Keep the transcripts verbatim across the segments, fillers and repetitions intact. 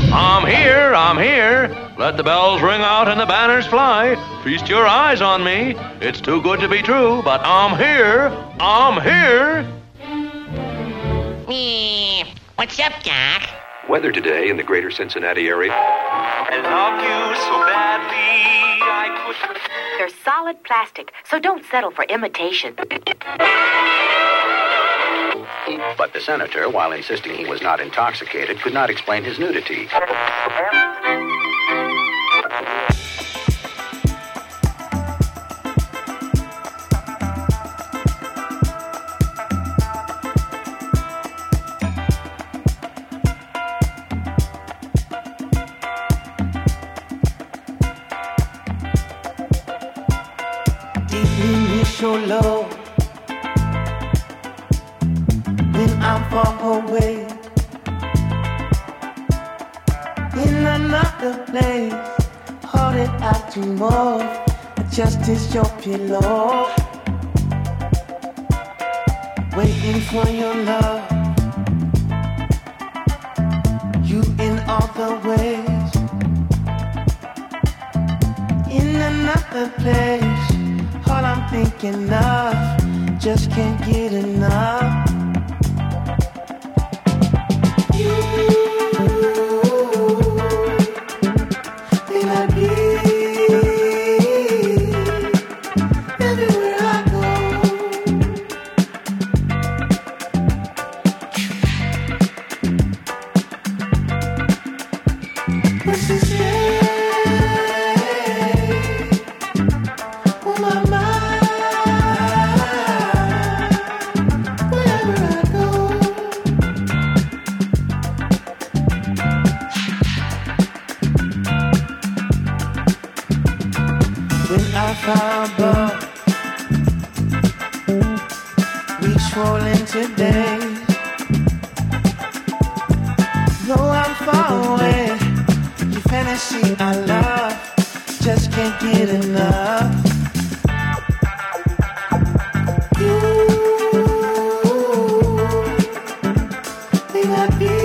I'm here, I'm here. Let the bells ring out and the banners fly. Feast your eyes on me. It's too good to be true, but I'm here, I'm here. Eh, what's up, Doc? Weather today in the greater Cincinnati area. I love you so badly, I could... They're solid plastic, so don't settle for imitation. But the senator, while insisting he was not intoxicated, could not explain his nudity. Your love when I'm far away in another place, all that I dream of just is your pillow, waiting for your love. You in all the ways, in another place. All I'm thinking of, just can't get enough. You, may not be everywhere I go. What she say? Above, reach for today. Though I'm far away, your fantasy I love, just can't get enough. You may not be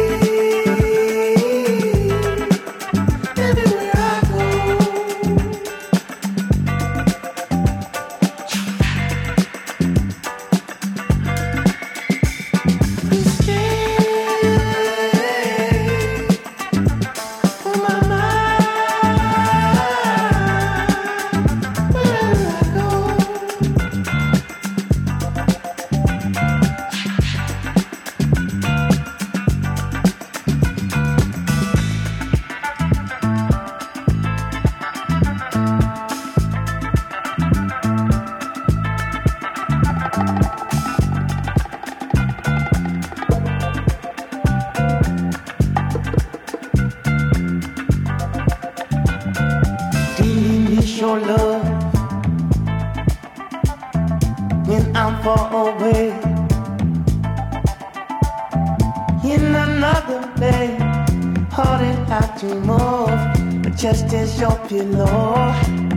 your love when I'm far away in another place. All that I dream of, but just as your pillow,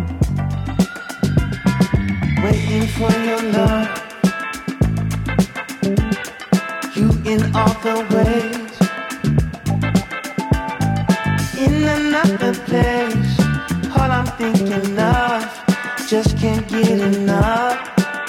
waiting for your love. You in all the ways, in another place. All I'm thinking of, just can't get enough.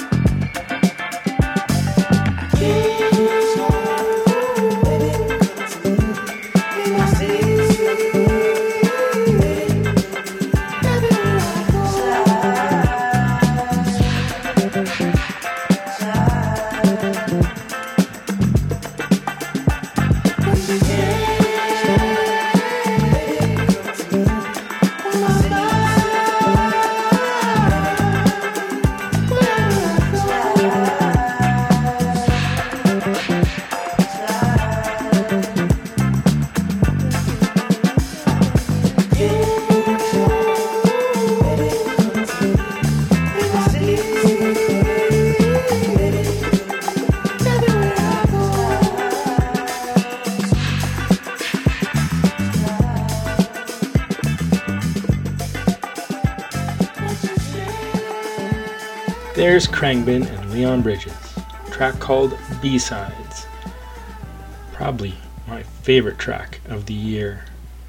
There's Khruangbin and Leon Bridges, a track called B-Sides. Probably my favorite track of the year.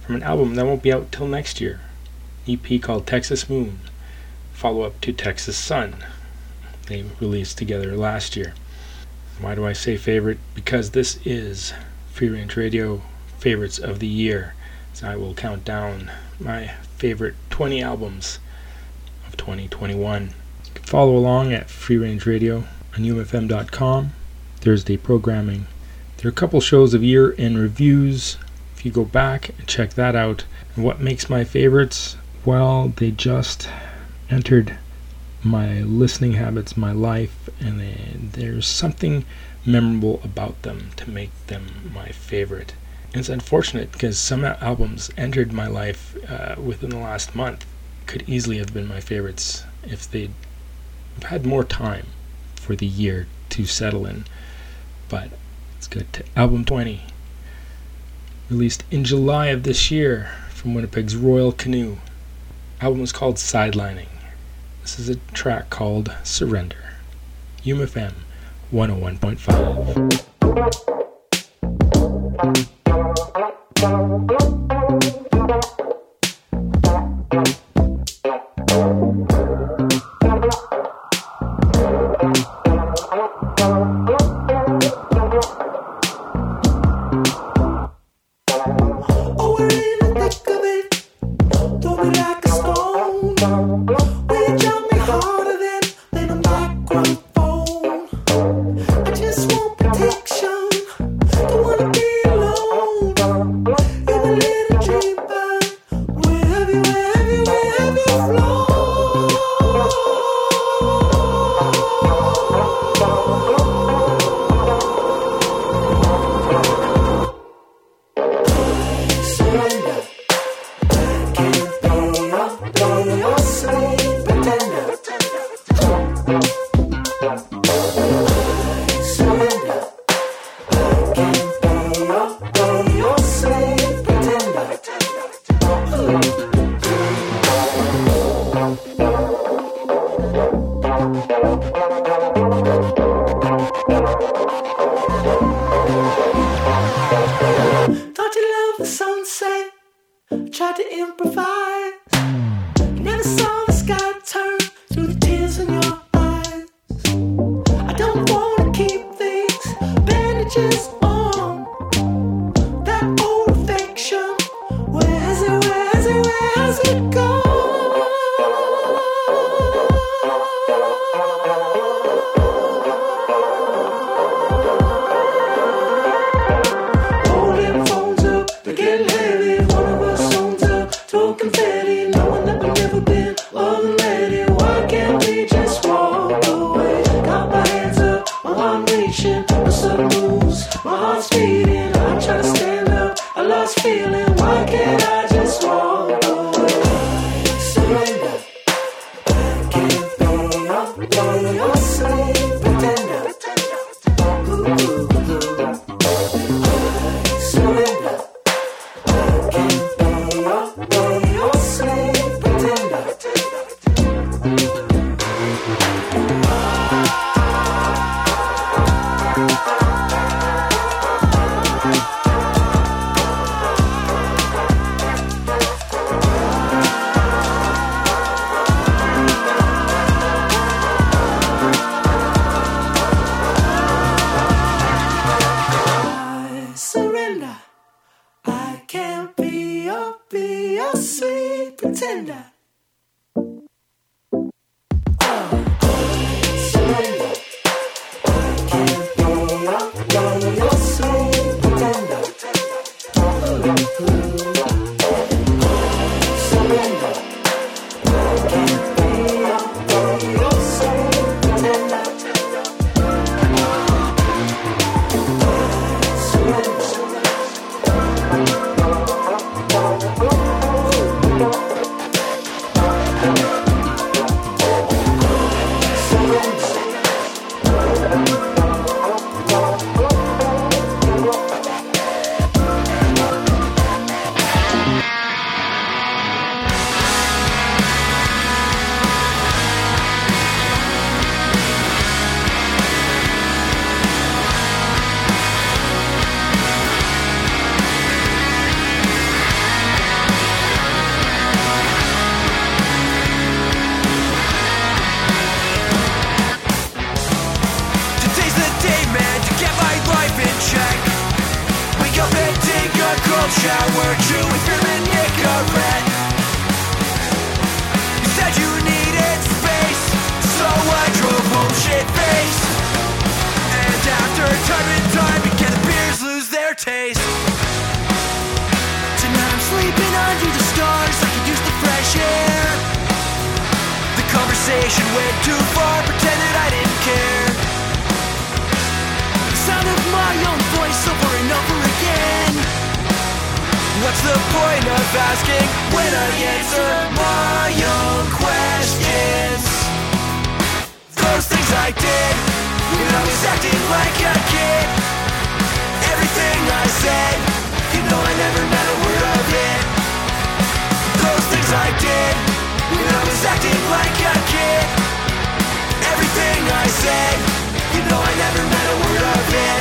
from an album that won't be out till next year. E P called Texas Moon, follow-up to Texas Sun. They released together last year. Why do I say favorite? Because this is Free Range Radio Favorites of the Year. So I will count down my favorite twenty albums of twenty twenty-one. You can follow along at Free Range Radio on U M F M dot com. Thursday programming. There are a couple shows of year in reviews. If you go back and check that out. And what makes my favorites? Well, they just entered my listening habits, my life, and they, there's something memorable about them to make them my favorite. And it's unfortunate because some albums entered my life uh, within the last month could easily have been my favorites if they'd had more time for the year to settle in. But let's get to album twenty, released in July of this year from Winnipeg's Royal Canoe. Album is called Sidelining. This is a track called Surrender. U M F M one oh one point five. cold shower, chewing through a Nicorette. You said you needed space, so I drove home shit-faced. And after time and time again, the beers lose their taste. Tonight I'm sleeping under the stars, I could use the fresh air. The conversation went too far, pretended I didn't care. The sound of my own voice over and over again. What's the point of asking when I answer my own questions? Those things I did when I was acting like a kid. Everything I said, you know I never meant a word of it. Those things I did when I was acting like a kid. Everything I said, you know I never meant a word of it.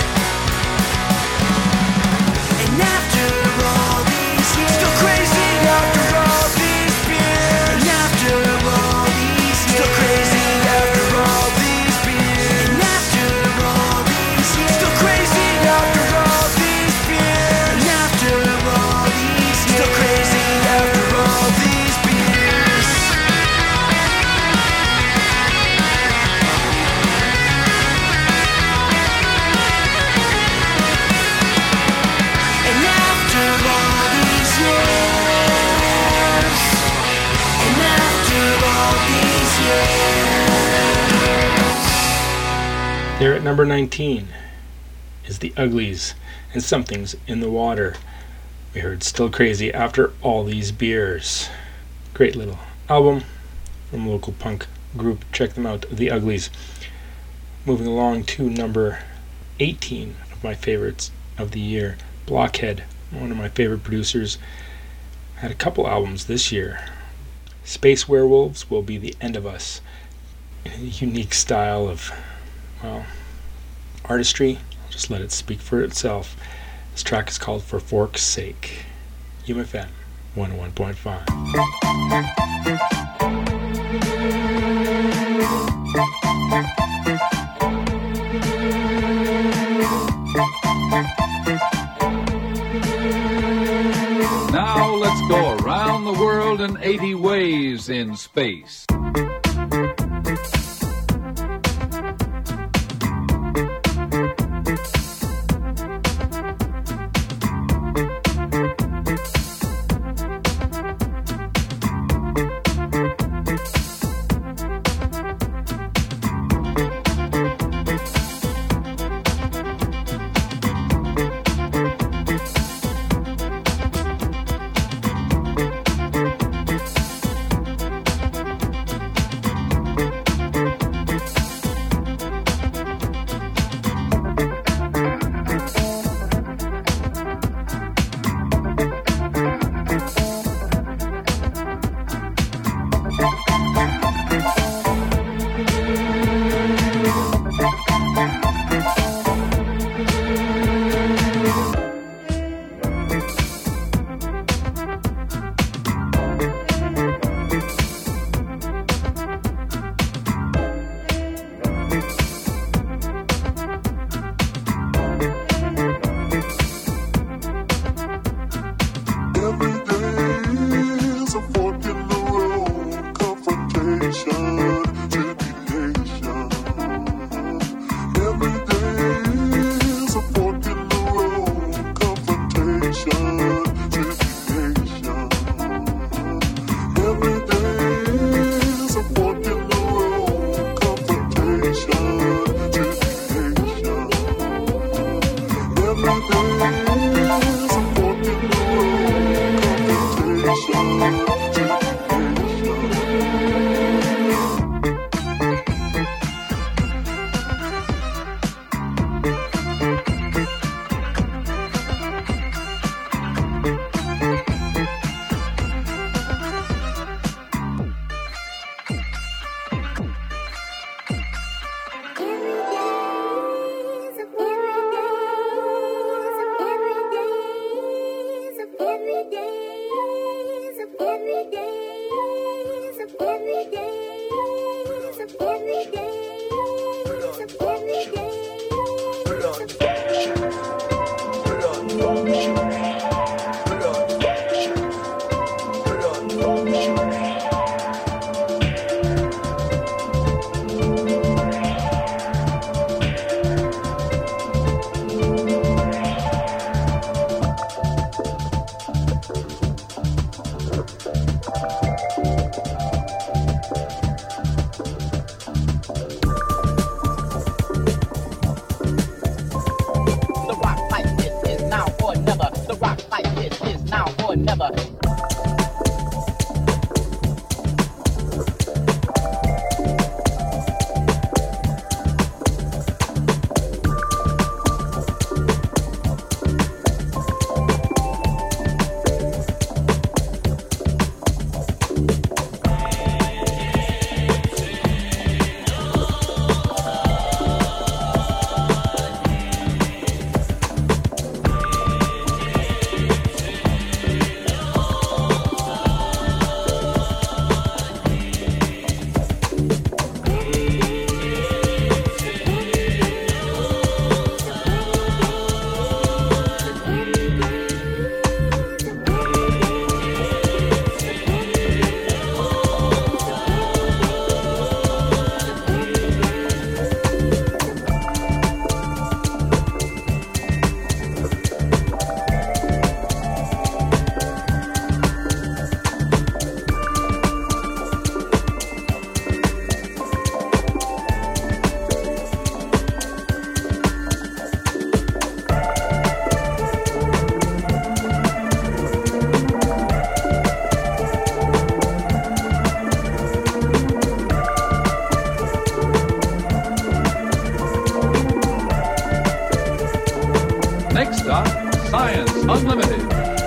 And after all these years, still crazy after all these beers. And after all these years, still crazy after all these beers. And after all these years, still crazy after all these beers. And after all these years, still crazy after all these beers. And after all these years, and after all these years. There at number nineteen is the Uglies and Something's in the Water. We heard Still Crazy After All These Beers. Great little album from a local punk group. Check them out, the Uglies. Moving along to number eighteen of my favorites of the year, Blockhead, one of my favorite producers. Had a couple albums this year. Space Werewolves Will Be the End of Us. A unique style of, well, artistry. I'll just let it speak for itself. This track is called For Fork's Sake. U M F M one oh one point five. Now let's go around the world in eighty ways in space. Every day is a fork in the road. never, never. Next stop, Science Unlimited.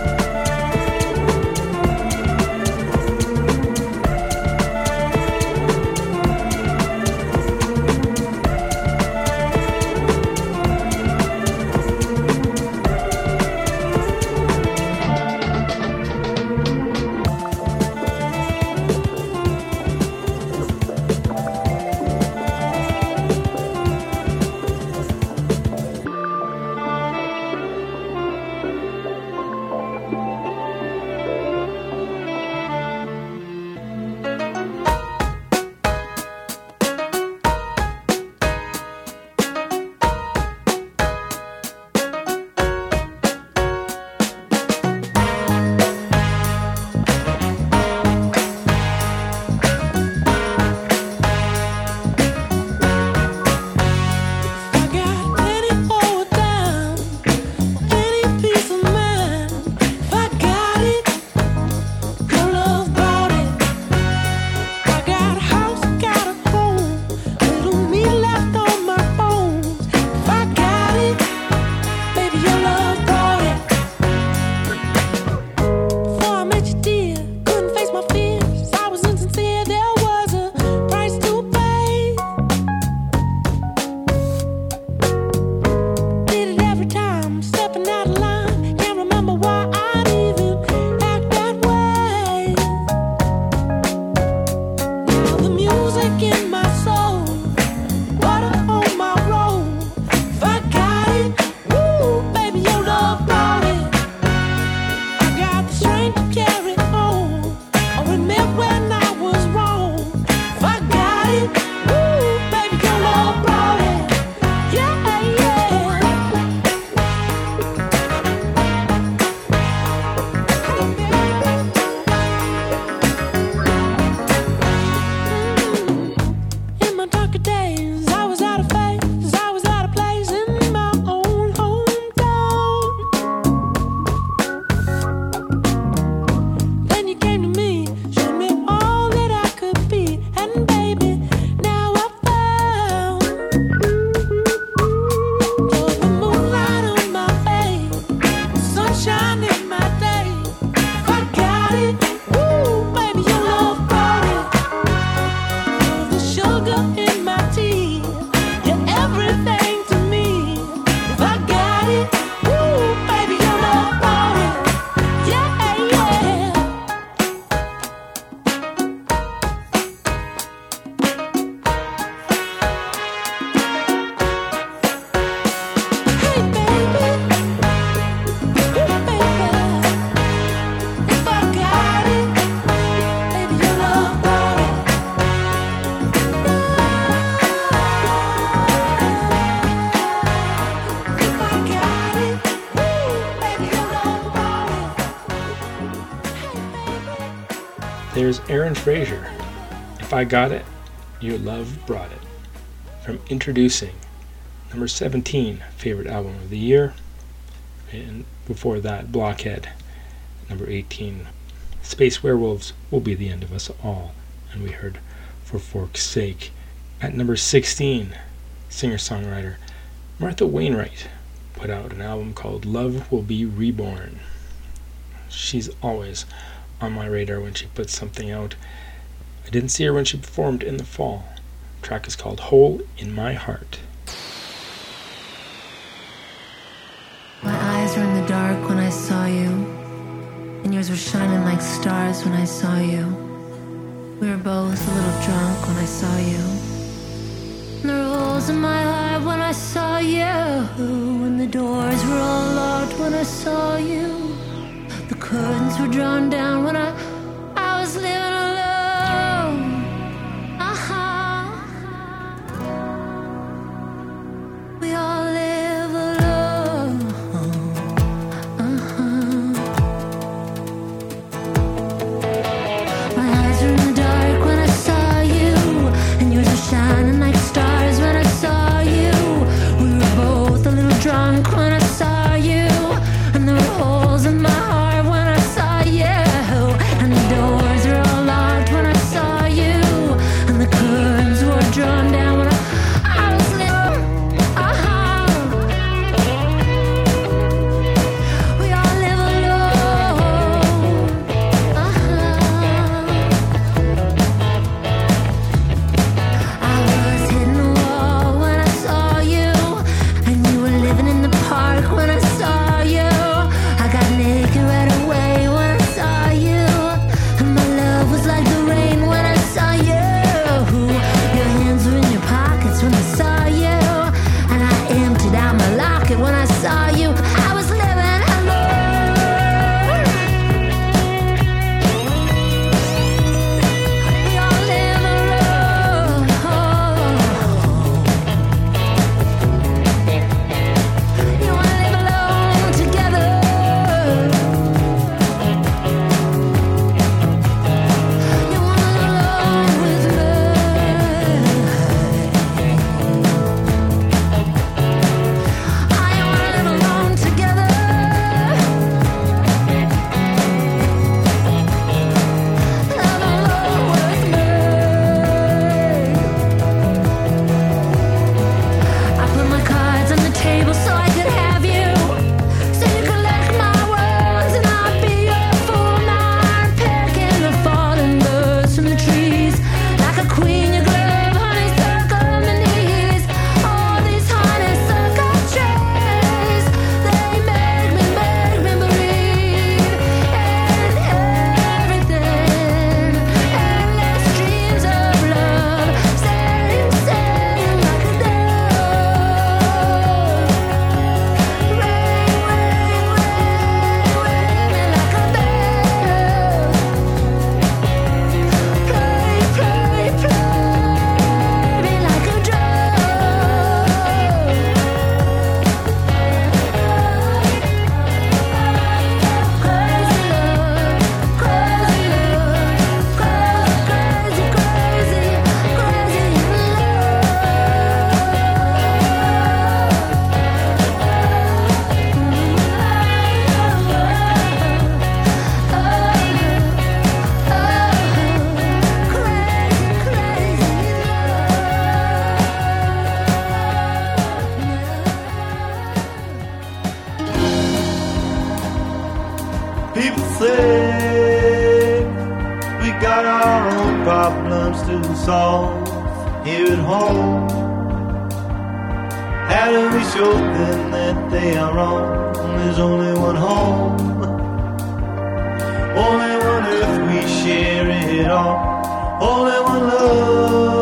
There's Aaron Fraser. If I Got It, Your Love Brought It. From Introducing, number seventeen, favorite album of the year. And before that, Blockhead, number eighteen, Space Werewolves Will Be the End of Us All, and we heard For Fork's Sake. At number sixteen, singer-songwriter Martha Wainwright put out an album called Love Will Be Reborn. She's always on my radar when she puts something out. I didn't see her when she performed in the fall. The track is called Hole in My Heart. My eyes were in the dark when I saw you, and yours were shining like stars when I saw you. We were both a little drunk when I saw you. And there were holes in my heart when I saw you, and the doors were all locked when I saw you. The curtains were drawn down when I, I was living alone. Uh-huh. We all live alone. Uh-huh. My eyes were in the dark when I saw you, and yours were shining like stars when I saw you. We were both a little drunk when I saw you, and there were holes in my heart. And the doors were all locked when I saw you, and the curtains were drawn down when I, I was living. Uh-huh. We all live alone. Uh-huh. I was hitting the wall when I saw you, and you were living in the park when I saw you. I got naked right away when I saw you. Was like the rain when I saw you. Your hands were in your pockets when I saw you, and I emptied out my locket when I saw you. I was living alone. We all live alone. You wanna live alone together? People say we got our own problems to solve here at home. How do we show them that they are wrong? There's only one home, only one earth, we share it all, only one love.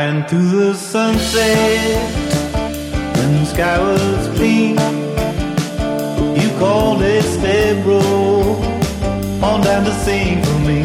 flying through the sunset when the sky was clean. You called a step roll on down to sing for me.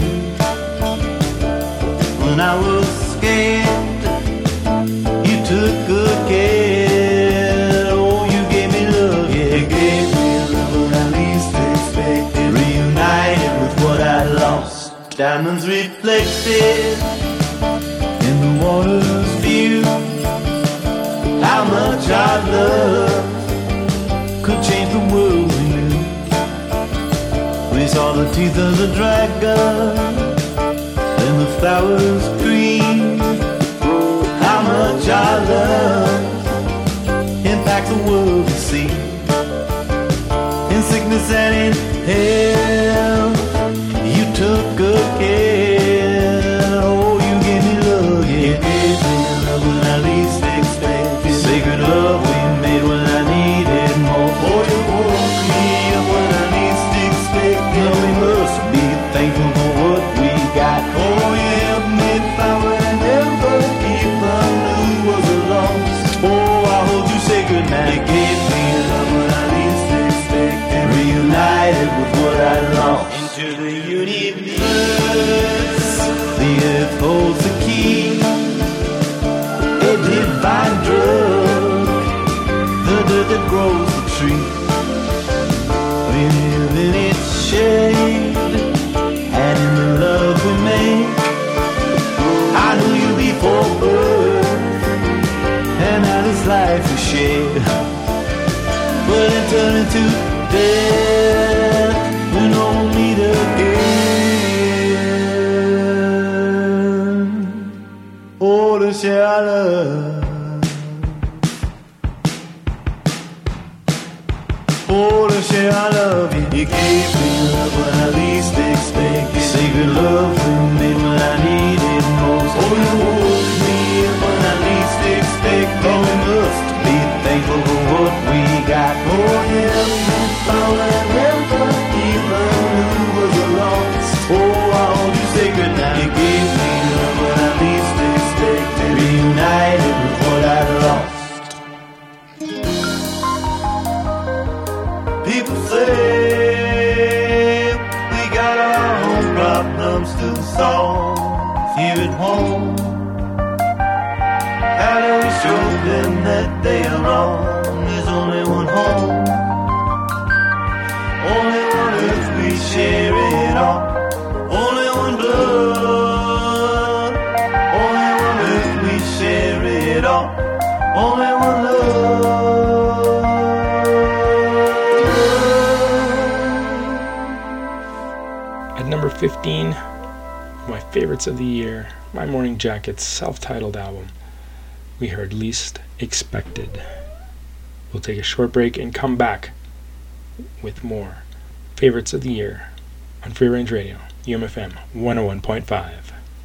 When I was scared, you took good care. Oh, you gave me love, yeah, you gave me love when I least expected. Reunited with what I lost. Diamonds reflected in the water's view. How much our love could change the world we knew. We saw the teeth of the dragon and the flowers green. How much our love impacts the world we see. In sickness and in health, you took good care. Oh, you gave me love, yeah, you gave me love when I least expected. Sacred love we made when I needed more. Oh, you woke me up when I least expected. Oh, we must be thankful for what we got. Oh, you helped me find what I never even knew was a loss. Oh, I hold you sacred now. You gave me love when I least expected. Reunited with what I lost. Into the universe, the earth holds the key. A divine drug, the dirt that grows the tree. We live in its shade, and in the love we make. I knew you before birth, and now this life we share. But it turned into death, we don't meet again. Oh, to share our love. Oh, to share our love. You, you gave me love when I least expected. Sacred love we made when I needed most. Oh, you woke me up when I least expected. Oh, we must be thankful for what we got. Oh, yeah, we found that never even knew was a loss. Oh, I hold you sacred now. You gave me love when I least expected. Reunited with what I lost. People say we got our own problems to solve here at home. How do we show them that they are wrong? There's only one home, only one earth, we share it all. Only one blood, only one earth, we share it all. Only one love. At number fifteen, my favorites of the year, My Morning Jacket's self-titled album, we heard Least Expected. We'll take a short break and come back with more favorites of the year on Free Range Radio, U M F M one oh one point five.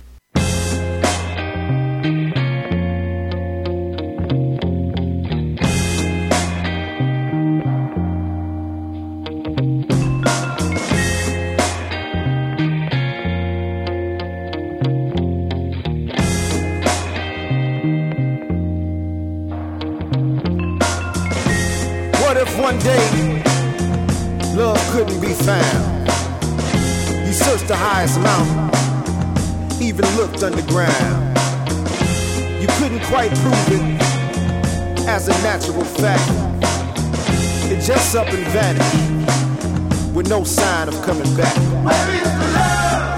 One day, love couldn't be found. You searched the highest mountain, even looked underground. You couldn't quite prove it as a natural fact. It just up and vanished with no sign of coming back. Where is the love?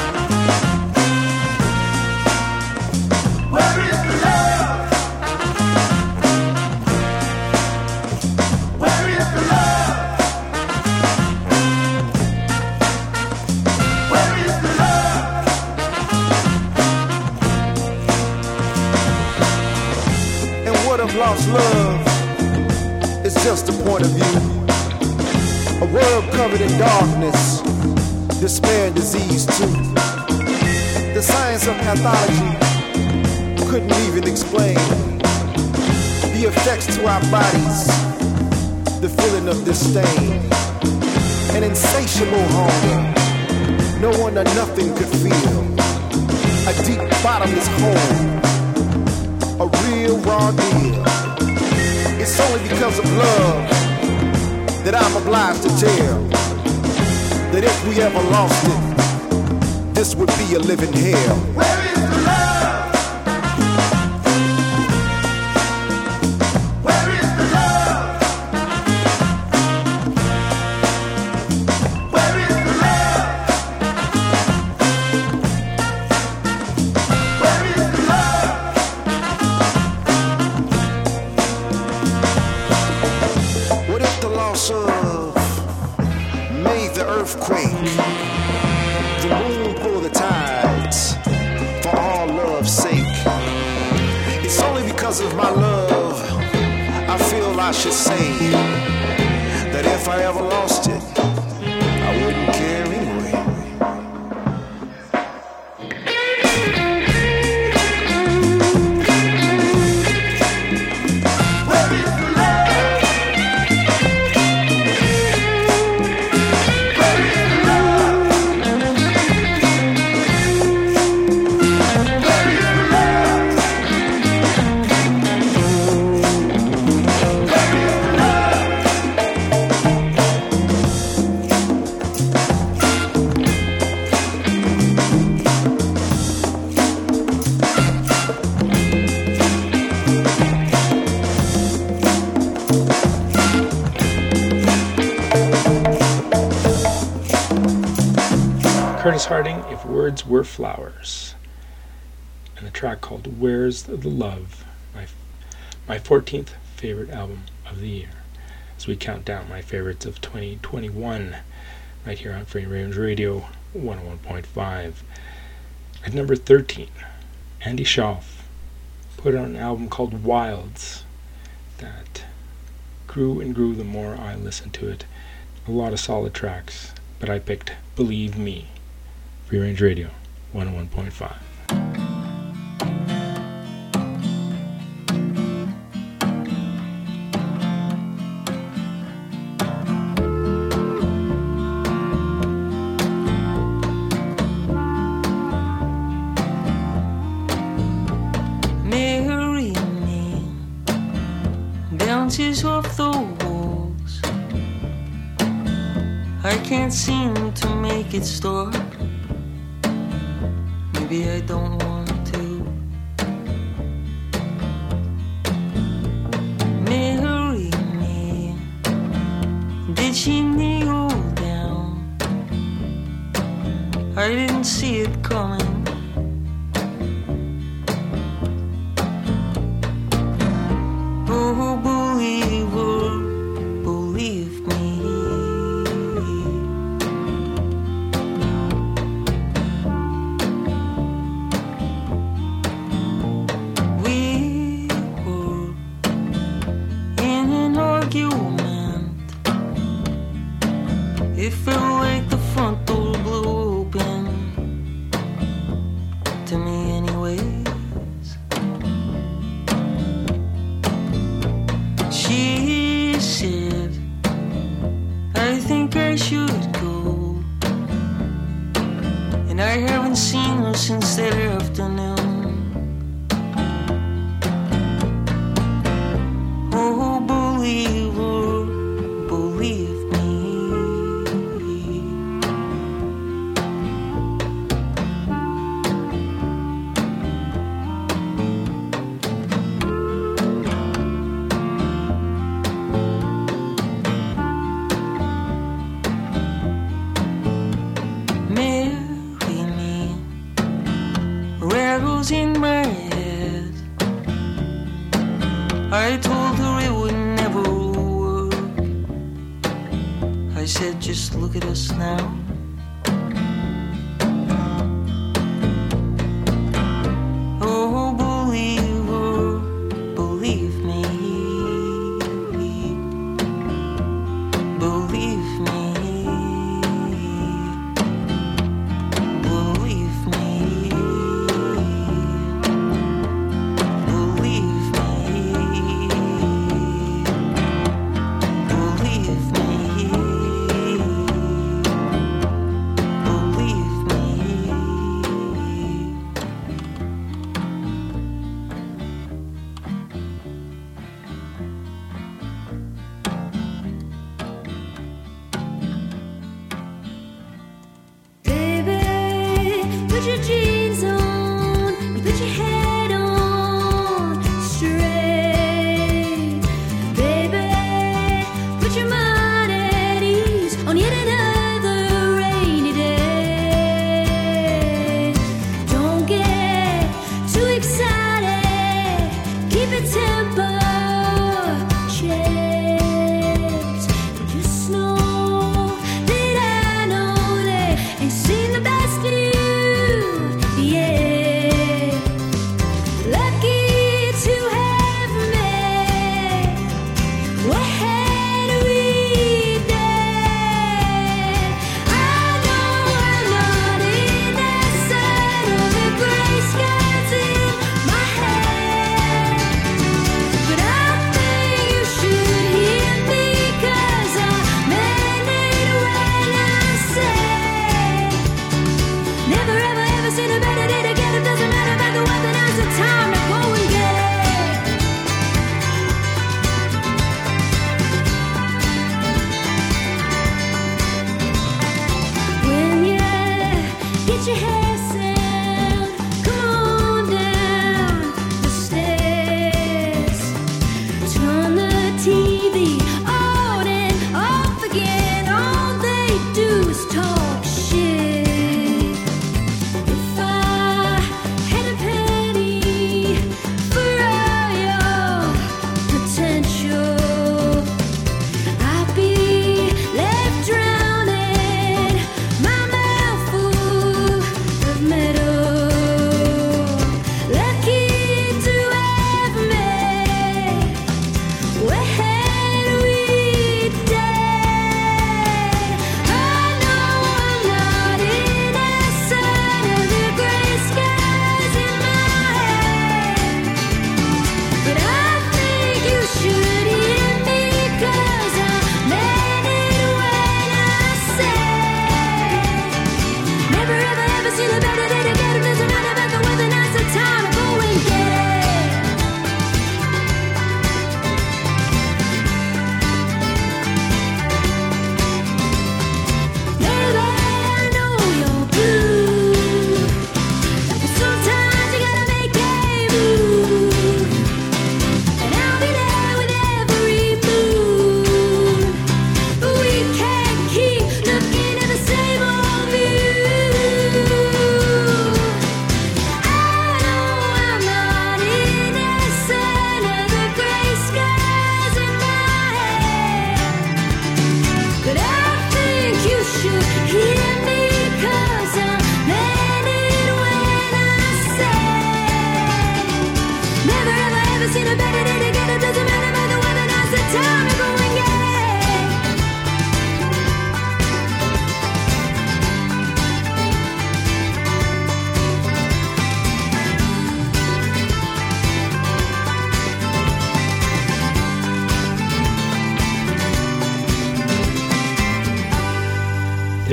Where is the love? Lost love is just a point of view. A world covered in darkness, despair and disease too. The science of pathology couldn't even explain the effects to our bodies, the feeling of disdain, an insatiable hunger no one or nothing could feel, a deep bottomless hole real raw deal. It's only because of love that I'm obliged to tell that if we ever lost it, this would be a living hell. Where is the love? Where is the love? Where is the love? Where is the love? What if the loss of made the earthquake, the moon pull the tides, for all love's sake? It's only because of my love I feel I should say that if I ever lost it, I wouldn't care anyway. Curtis Harding, If Words Were Flowers, and a track called Where's the Love, my my fourteenth favorite album of the year, as we count down my favorites of twenty twenty-one, right here on Free Range Radio one oh one point five. At number thirteen, Andy Schauf put on an album called Wilds that grew and grew the more I listened to it. A lot of solid tracks, but I picked Believe Me. Free Range Radio one oh one point five. Marry me, bounces off the walls. I can't seem to make it stop. Maybe I don't want to. Marry me. Did she kneel down? I didn't see it coming. Oh, believe her, believe me. It felt like the front door blew open to me anyways. She said, I think I should go, and I haven't seen her since that afternoon. Oh, believe her, believe me. In my head, I told her it would never work. I said, just look at us now. Oh, believe her, believe me. Believe me. Believe me. Believe me.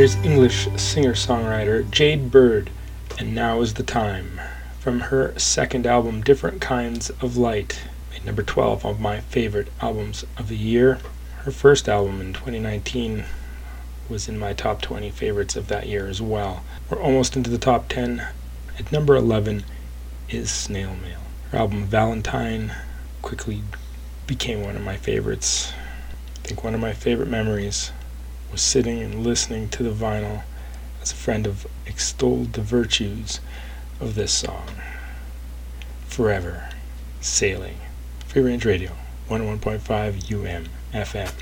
Here's English singer-songwriter Jade Bird, and Now Is the Time, from her second album, Different Kinds of Light, made number twelve on my favorite albums of the year. Her first album in twenty nineteen was in my top twenty favorites of that year as well. We're almost into the top ten. At number eleven is Snail Mail. Her album Valentine quickly became one of my favorites. I think one of my favorite memories was sitting and listening to the vinyl as a friend of extolled the virtues of this song. Forever Sailing. Free Range Radio, one oh one point five U M F M.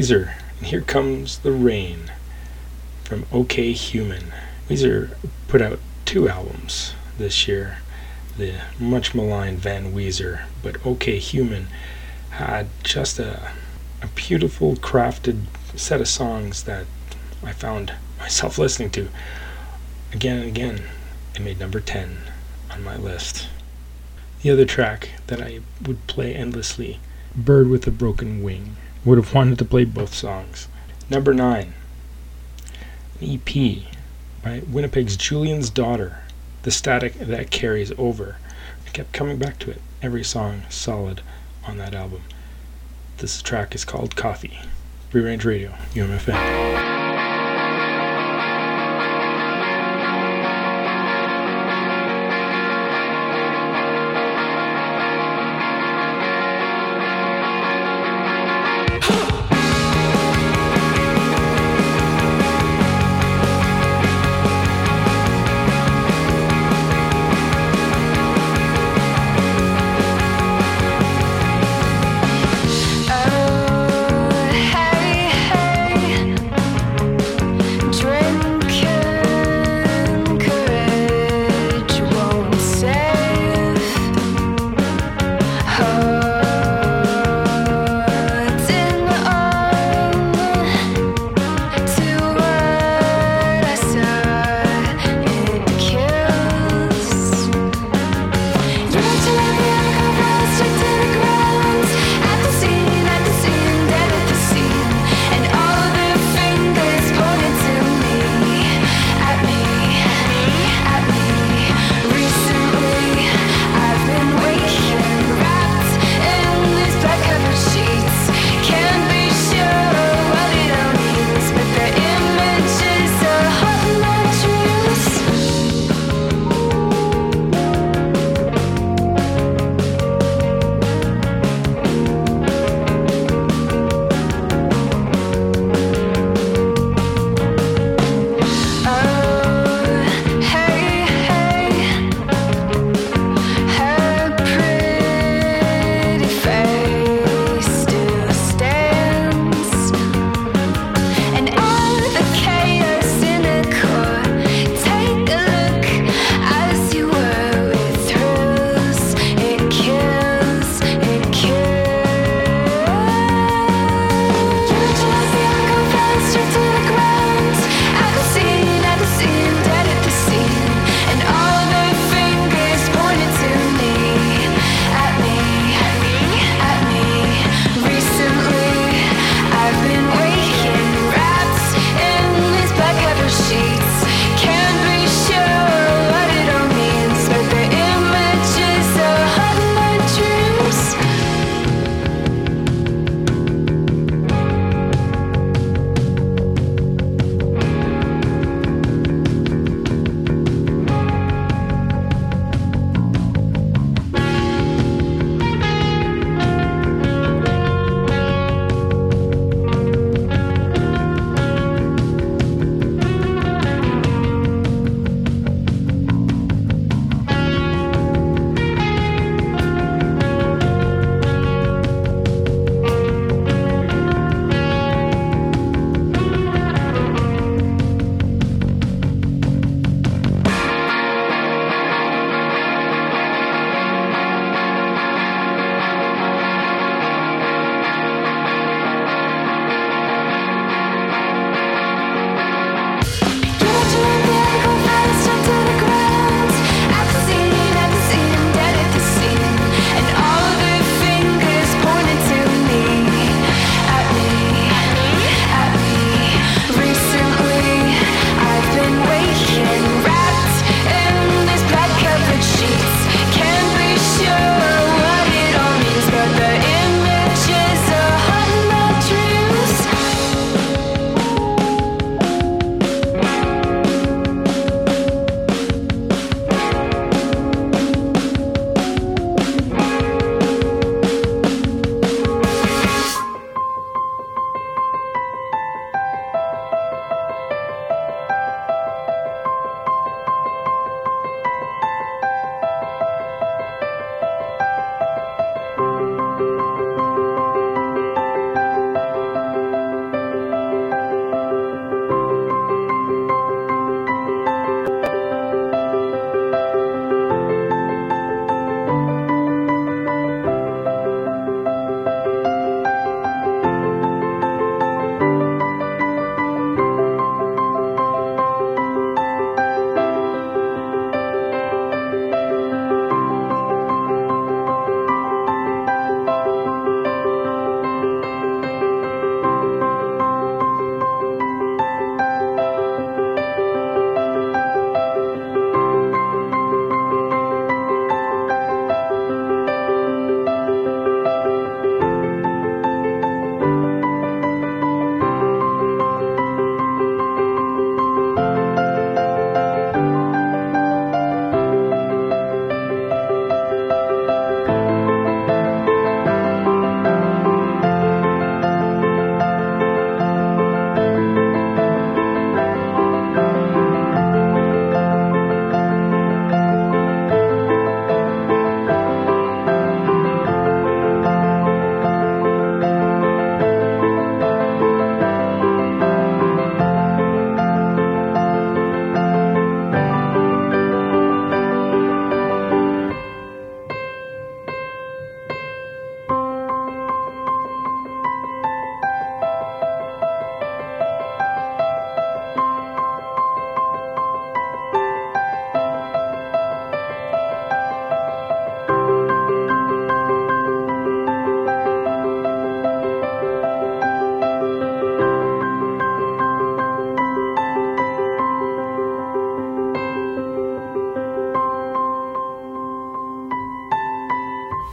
Weezer, and Here Comes the Rain from OK Human. Weezer put out two albums this year, the much maligned Van Weezer, but OK Human had just a, a beautiful crafted set of songs that I found myself listening to again and again. It made number ten on my list. The other track that I would play endlessly, Bird with a Broken Wing. Would have wanted to play both songs. Number nine, an E P by Winnipeg's Julian's Daughter, The Static That Carries Over. I kept coming back to it. Every song solid on that album. This track is called Coffee. Free Range Radio, U M F M. Oh, hey, hey.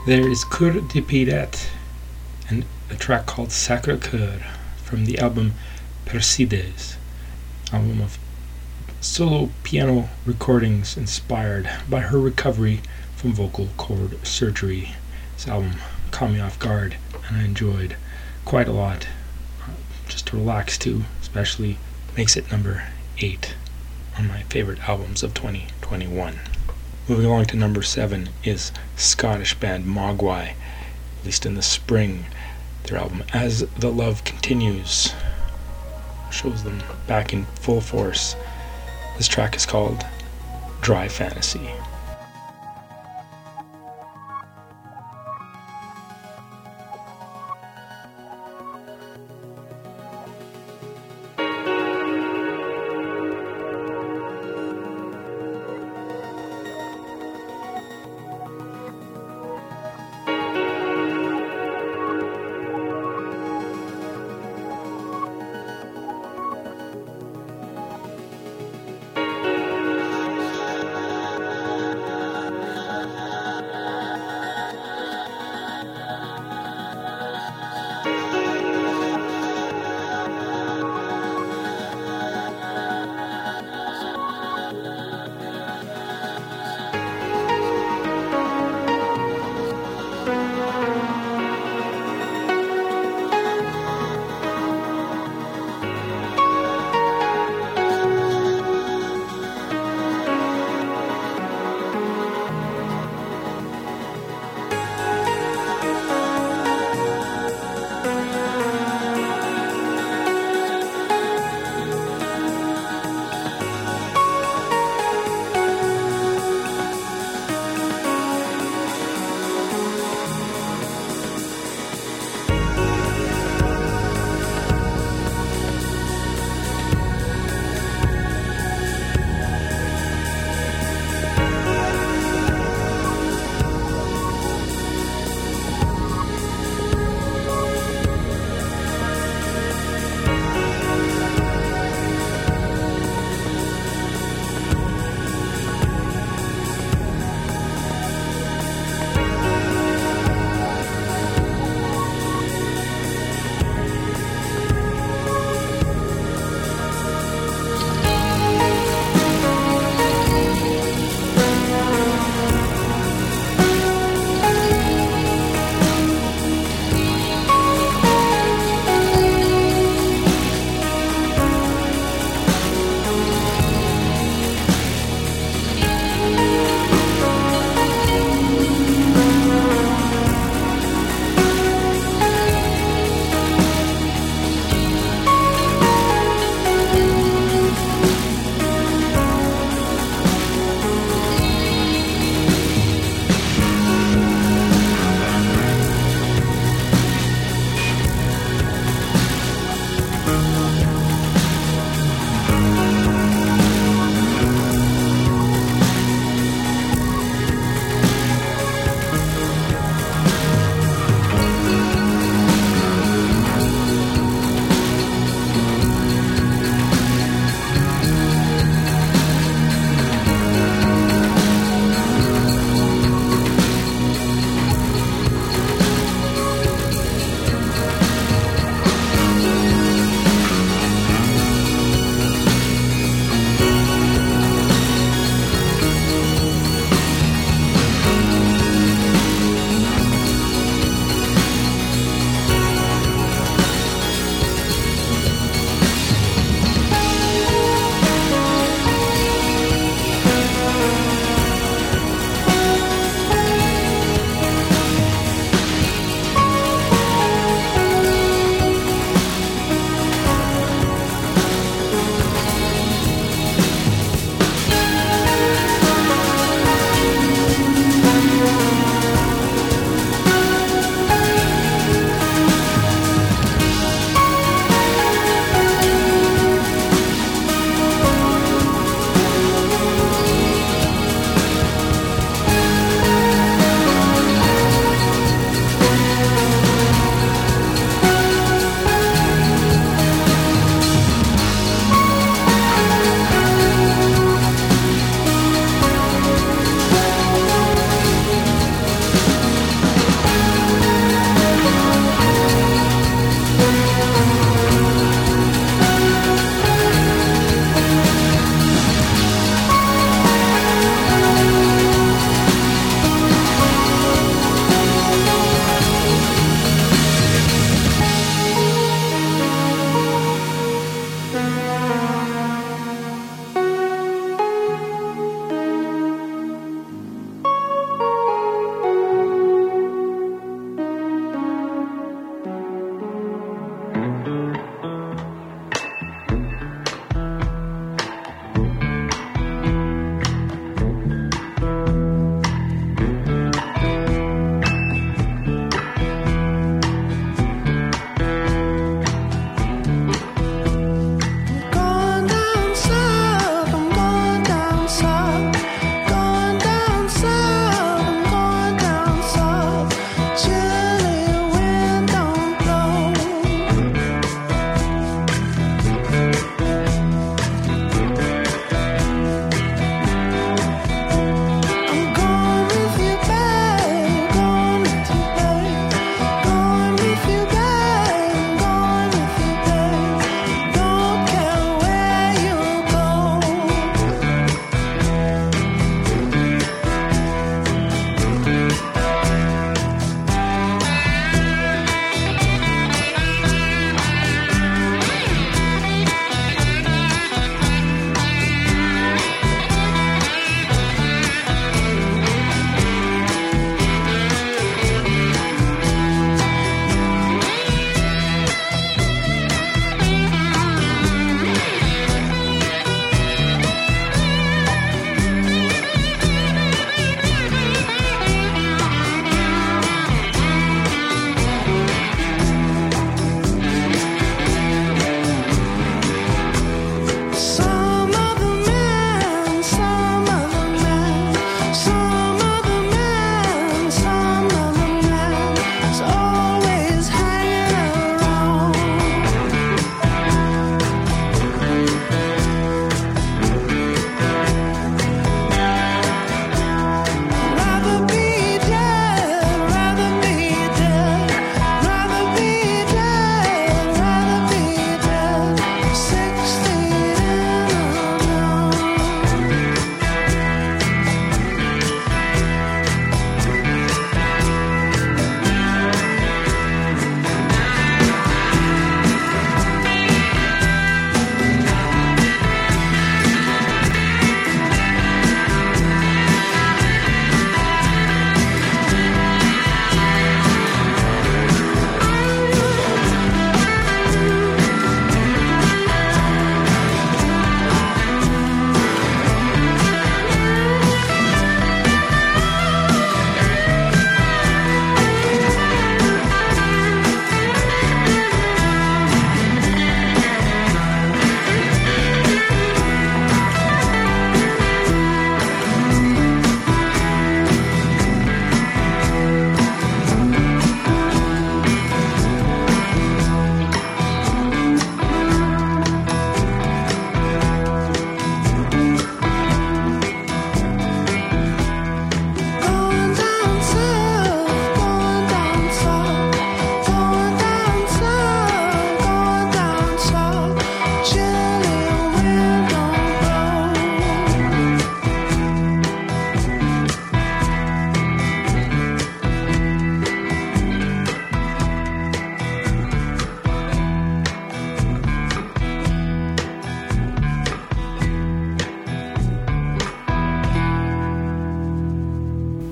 There is Coeur de Pirate and a track called Sacre Coeur from the album Persides, album of solo piano recordings inspired by her recovery from vocal cord surgery. This album caught me off guard and I enjoyed quite a lot. Just to relax to, especially makes it number eight on my favorite albums of twenty twenty-one. Moving along to number seven is Scottish band Mogwai, released in the spring. Their album As the Love Continues shows them back in full force. This track is called Dry Fantasy.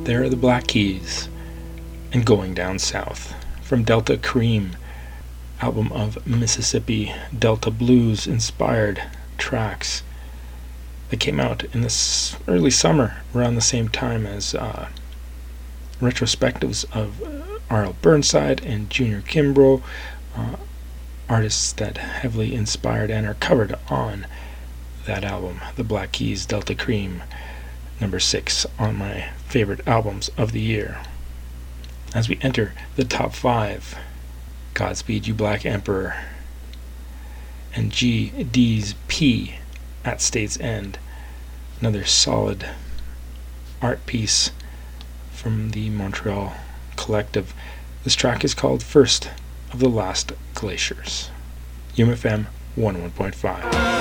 There are the Black Keys and Going Down South from Delta Cream, album of Mississippi Delta blues inspired tracks that came out in the early summer around the same time as uh, retrospectives of R L Burnside and Junior Kimbrough, uh, artists that heavily inspired and are covered on that album, The Black Keys, Delta Cream, number six on my favorite albums of the year. As we enter the top five, Godspeed You Black Emperor and G D's P at State's End, another solid art piece from the Montreal collective. This track is called First of the Last Glaciers. U M F M one oh one point five.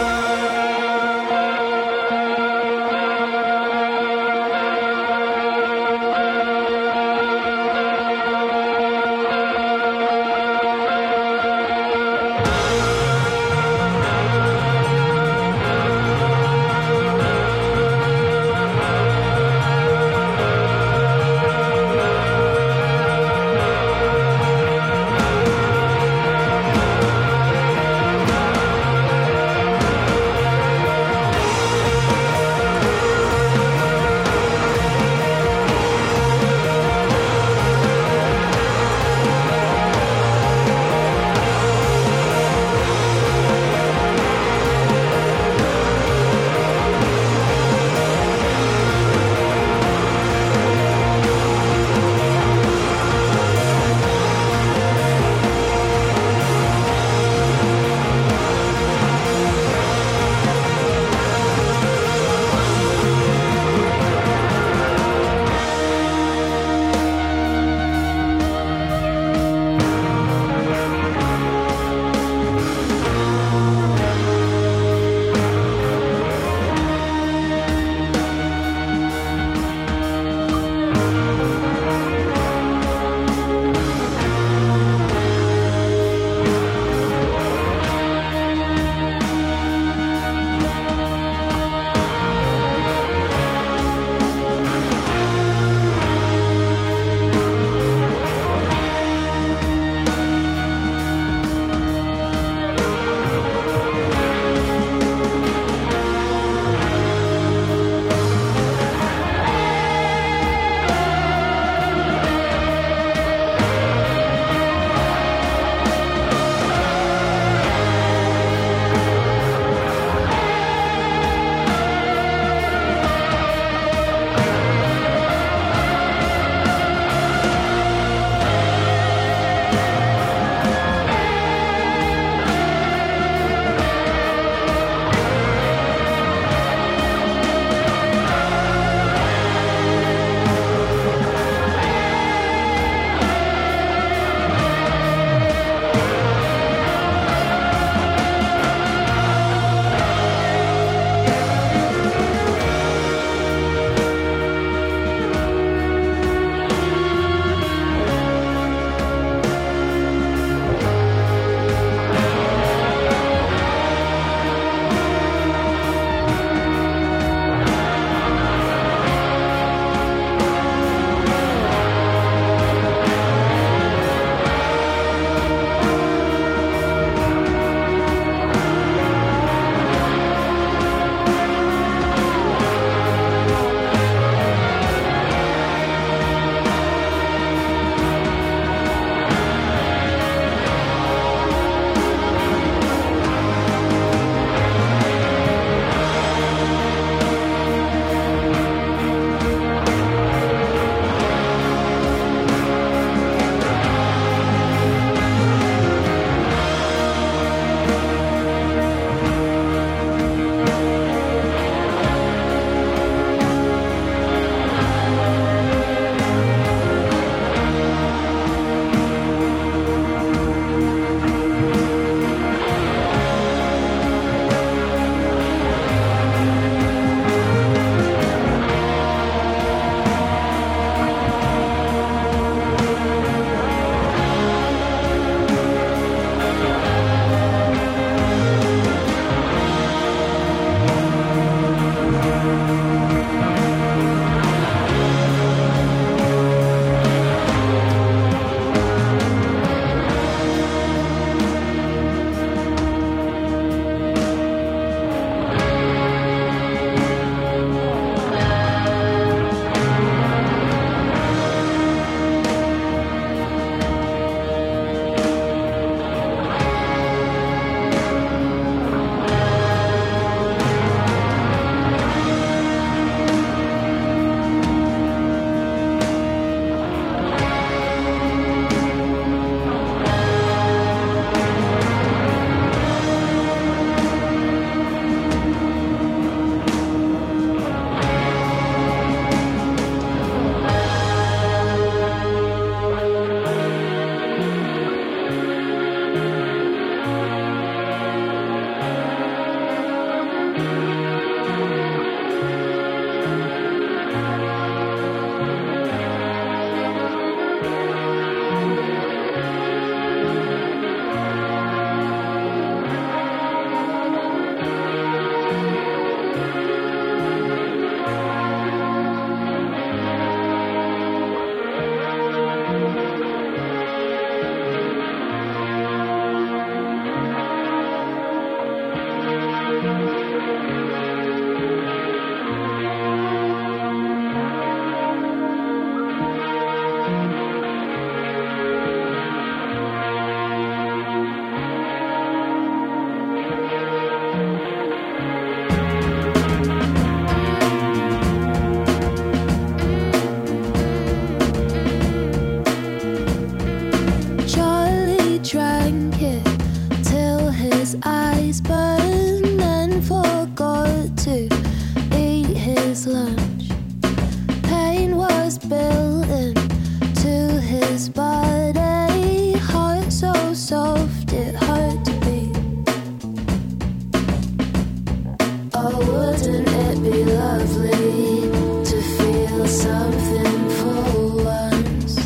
Oh, wouldn't it be lovely to feel something for once?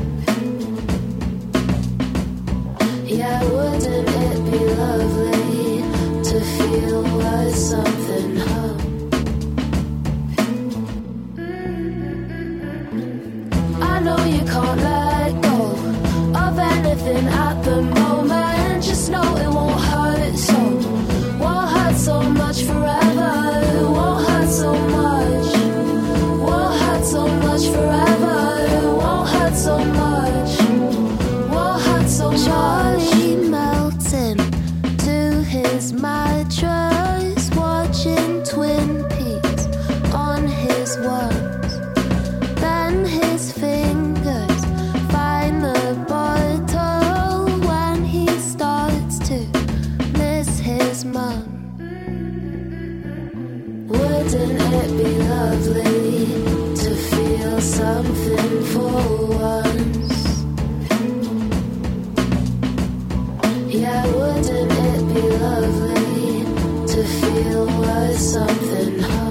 Yeah, wouldn't it be lovely to feel worth something, huh? I know you can't let go of anything at the moment. Just know it won't hurt so, won't hurt so much forever. It won't hurt so much, won't hurt so much forever. It won't hurt so much, won't hurt so much. Charlie melting to his mattress, watching Twin Peaks on his ones. Then his fingers find the bottle when he starts to miss his mum. Wouldn't it be lovely to feel something for once? Yeah, wouldn't it be lovely to feel worth something, huh?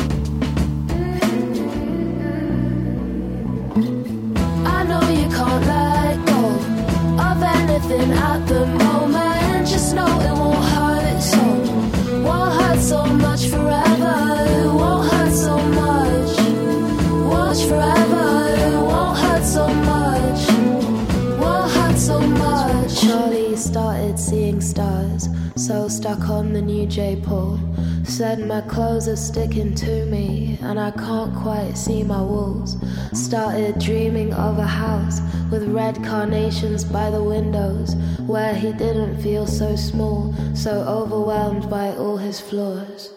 I know you can't let go of anything at the moment. Just know it won't hurt so, won't hurt so much forever. It won't hurt so much, watch forever. It won't hurt so much, won't hurt so much. Charlie started seeing stars, so stuck on the new J. Paul. Said my clothes are sticking to me and I can't quite see my walls. Started dreaming of a house with red carnations by the windows, where he didn't feel so small, so overwhelmed by all his flaws.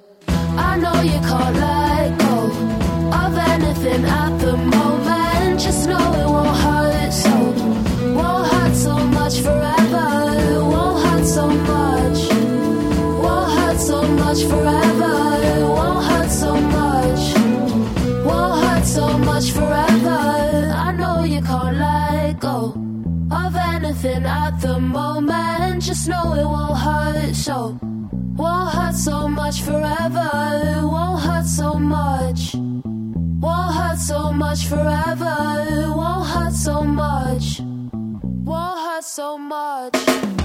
I know you can't let go of anything at the moment. Just know it won't hurt so, won't hurt so much forever. It won't hurt so much, won't hurt so much forever. It won't hurt so much, won't hurt so much forever. I know you can't let go of anything at the moment. Just know it won't hurt so, won't hurt so much forever. It won't hurt so much, won't hurt so much forever. It won't hurt so much, won't hurt so much.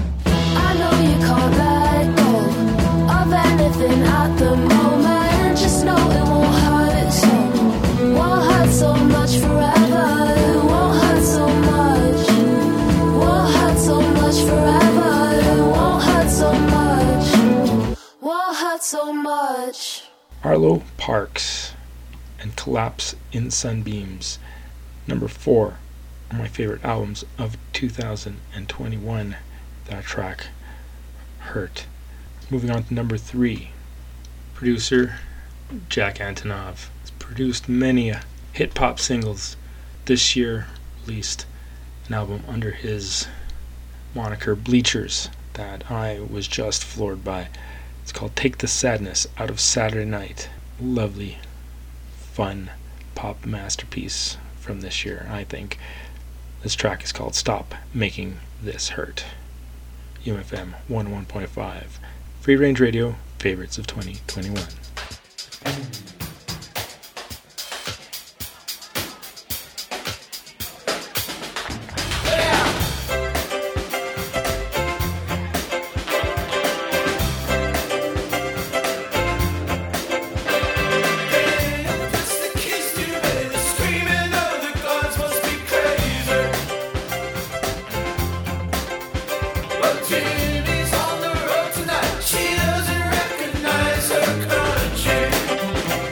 I know you can't let go of anything at the moment. Just know it won't hurt so, won't hurt so much forever. It won't hurt so much, won't hurt so much forever. It won't hurt so much, won't hurt so much. Arlo Parks and Collapse in Sunbeams, number four on my favorite albums of two thousand twenty-one. That track, Hurt. Moving on to number three, producer Jack Antonoff. He's produced many hit pop singles. This year released an album under his moniker Bleachers that I was just floored by. It's called Take the Sadness Out of Saturday Night. Lovely, fun pop masterpiece from this year, I think. This track is called Stop Making This Hurt. U M F M one oh one point five. Free Range Radio, favorites of twenty twenty-one. Jimmy's on the road tonight. She doesn't recognize her country.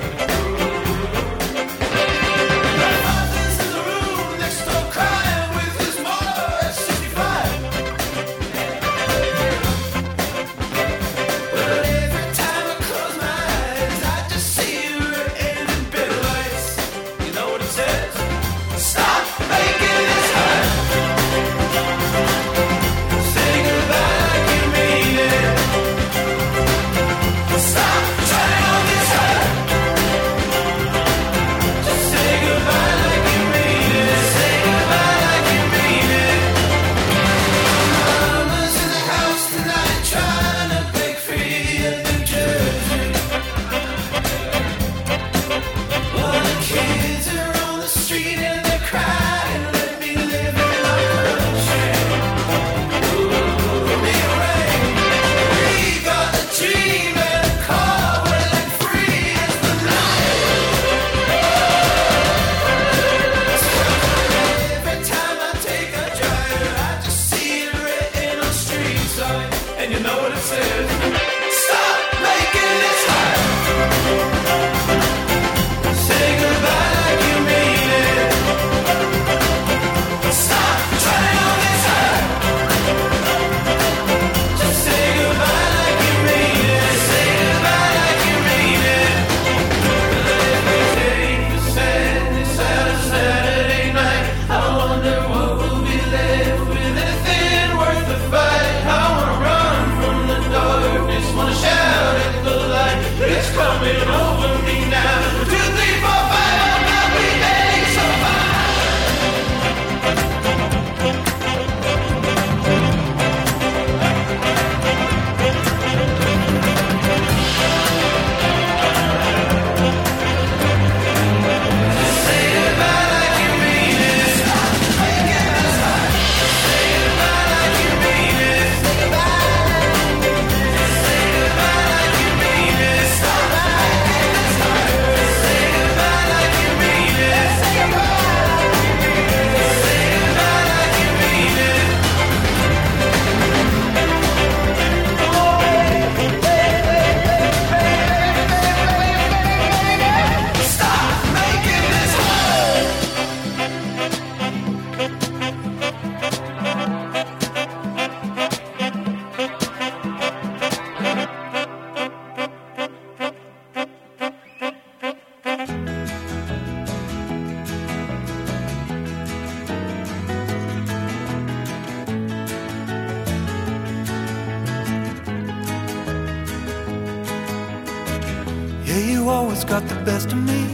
you always got the best of me,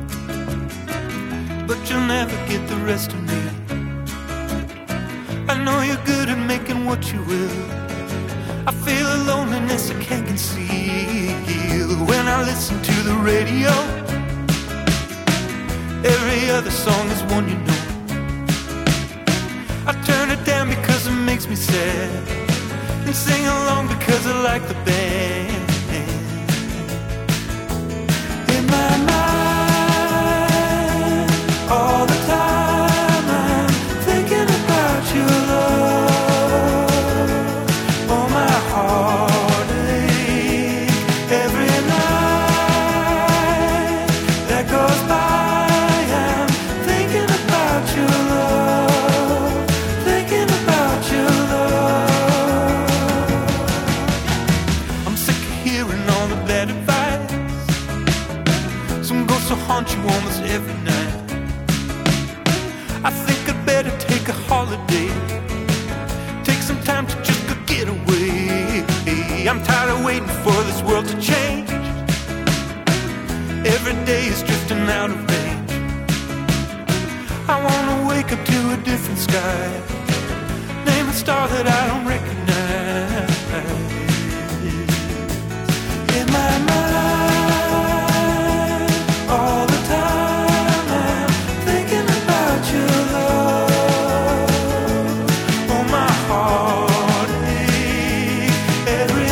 but you'll never get the rest of me. I know you're good at making what you will. I feel a loneliness I can't conceal when I listen to the radio. Every other song is one you know. I turn it down because it makes me sad, and sing along because I like the band. In my mind, all the time I'm thinking about your love. Oh, my heartache every night that goes by, I'm thinking about your love, thinking about your love. I'm sick of hearing all the bad advice. Some ghosts will haunt you almost every night. I think I'd better take a holiday, take some time to just go get away. I'm tired of waiting for this world to change. Every day is drifting out of range. I wanna wake up to a different sky, name a star that I don't recognize. In my mind, all the time I'm thinking about your love. Oh, my heartache every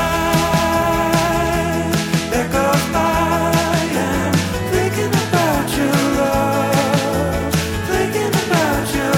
night that goes by, I'm thinking about your love, thinking about your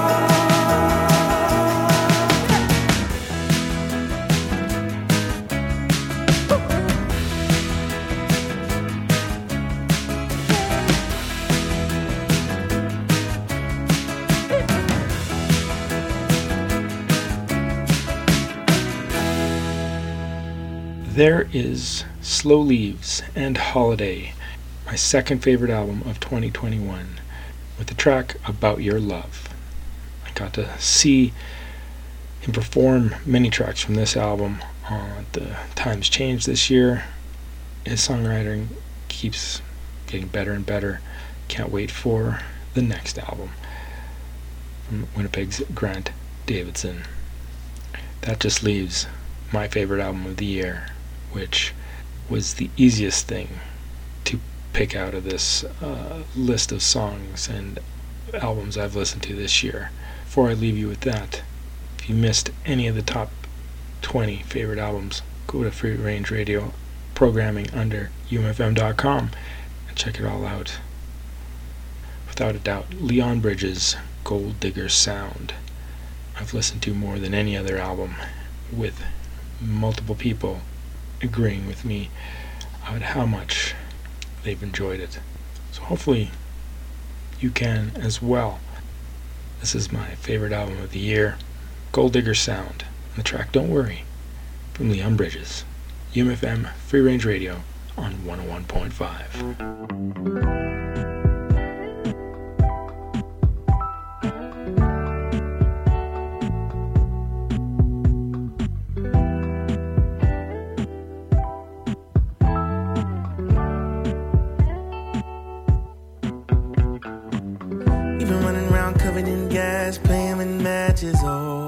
There is Slow Leaves and Holiday, my second favorite album of twenty twenty-one, with the track About Your Love. I got to see him perform many tracks from this album. Uh, the times changed this year. His songwriting keeps getting better and better. Can't wait for the next album from Winnipeg's Grant Davidson. That just leaves my favorite album of the year, which was the easiest thing to pick out of this uh, list of songs and albums I've listened to this year. Before I leave you with that, if you missed any of the top twenty favorite albums, go to Free Range Radio programming under U M F M dot com and check it all out. Without a doubt, Leon Bridges' Gold Digger Sound I've listened to more than any other album, with multiple people agreeing with me about how much they've enjoyed it. So hopefully you can as well. This is my favorite album of the year, Gold Digger Sound, and the track Don't Worry from Leon Bridges. U M F M Free Range Radio on one oh one point five. Playing with matches, oh.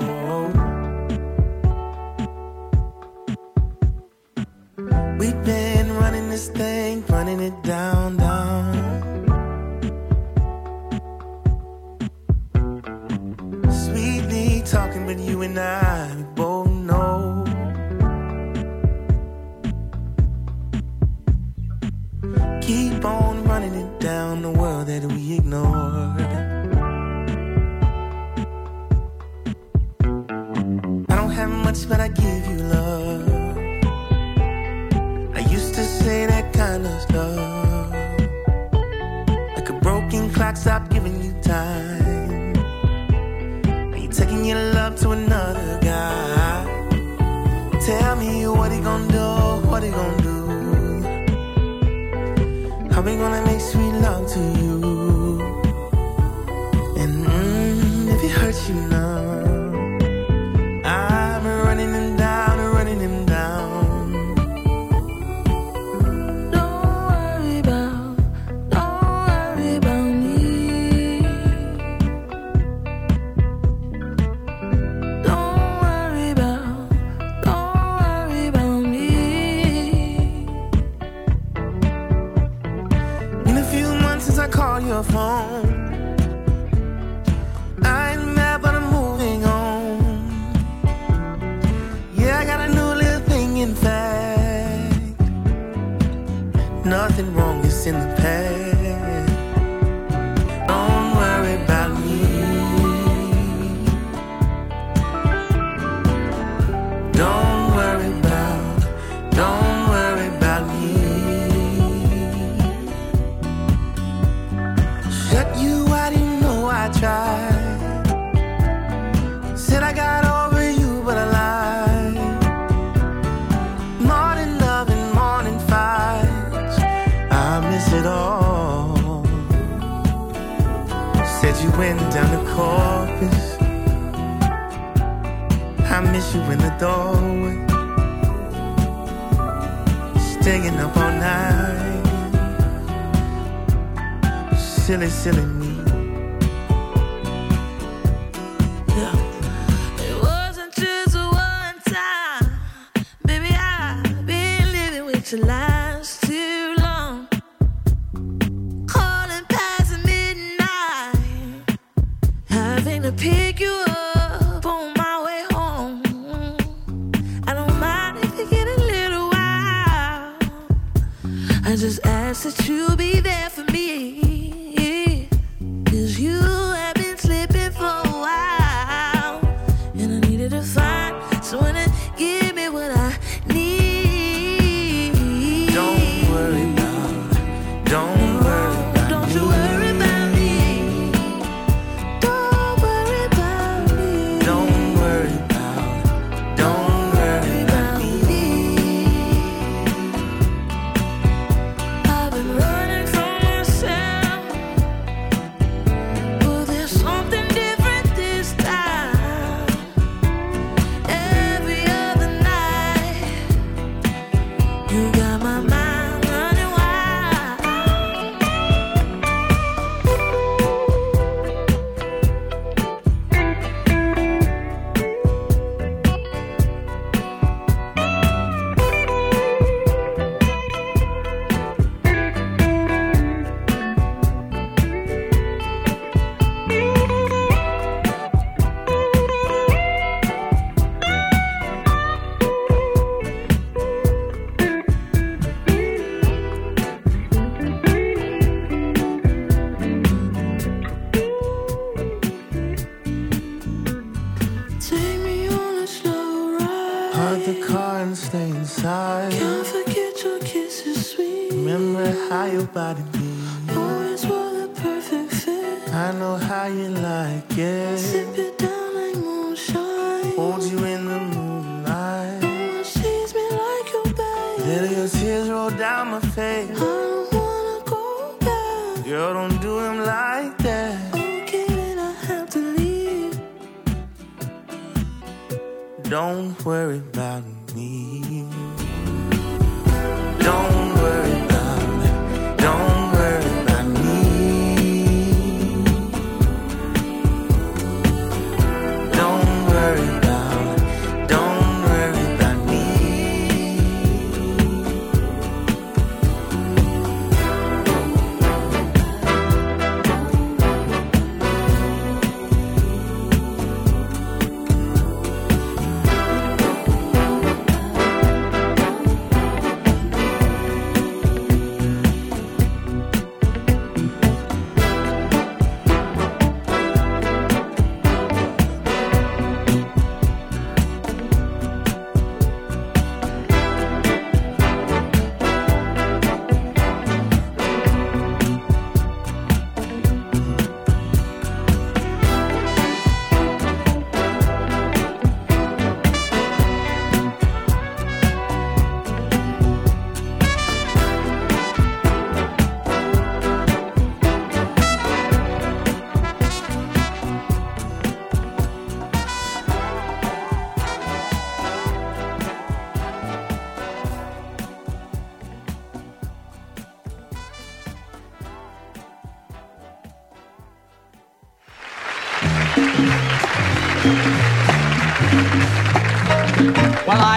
We've been running this thing, running it down, down. Sweetly talking, but you and I, we both know. Keep on running it down, the world that we ignored. But I give you love. I used to say that kind of stuff. Like a broken clock, stop giving you time. Are you taking your love to another guy? Tell me what he gon' do, what he gon' do. How we gonna make sweet love to you? And mm, if it hurts you now, running him down, running him down. Don't since I called your phone. I ain't mad, but I'm moving on. Yeah, I got a new little thing, in fact. Nothing wrong, it's in the past. Don't worry about me. Don't worry about, don't worry about me. Shut you out, you know I tried. Said I got over you, but I lied. Morning love and morning fights, I miss it all. Said you went down to Corpus, I miss you in the doorway, staying up all night. Silly, silly me. Yeah. It wasn't just a one time, baby. I've been living with your lies too long. Calling past midnight, having to pick you up on my way home. I don't mind if you get a little wild. I just ask that you be there for me. Cause you have been slipping for a while, and I needed to find someone to give me what I need. Don't worry about, don't worry about Don't me. you worry about me. Don't worry about me. Don't worry about, don't worry about me. I've been running from myself, but there's something different this time. Every other night, you got my mind running wild. Take me on a slow ride. Park the car and stay inside. Can't forget your kisses, sweet. Remember how your body be. Always were the perfect fit. I know how you like it. Sip it down like moonshine. Hold you in the moonlight. Oh, tease me like your babe. Let your tears roll down my face. I don't wanna go back. Girl, don't do him like that. Okay, then I have to leave. Don't worry about me. Don't worry about, don't worry about me. Don't worry about, don't worry about me.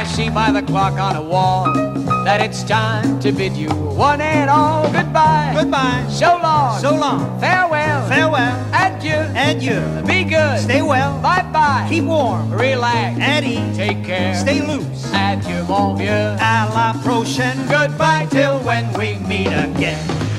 I see by the clock on a wall that it's time to bid you one and all goodbye. Goodbye. So long. So long. Farewell. Farewell. Adieu. Adieu. Be good. Stay well. Bye-bye. Keep warm. Relax. At ease. Take care. Stay loose. Adieu, mon vieux. À la prochaine. Goodbye till when we meet again.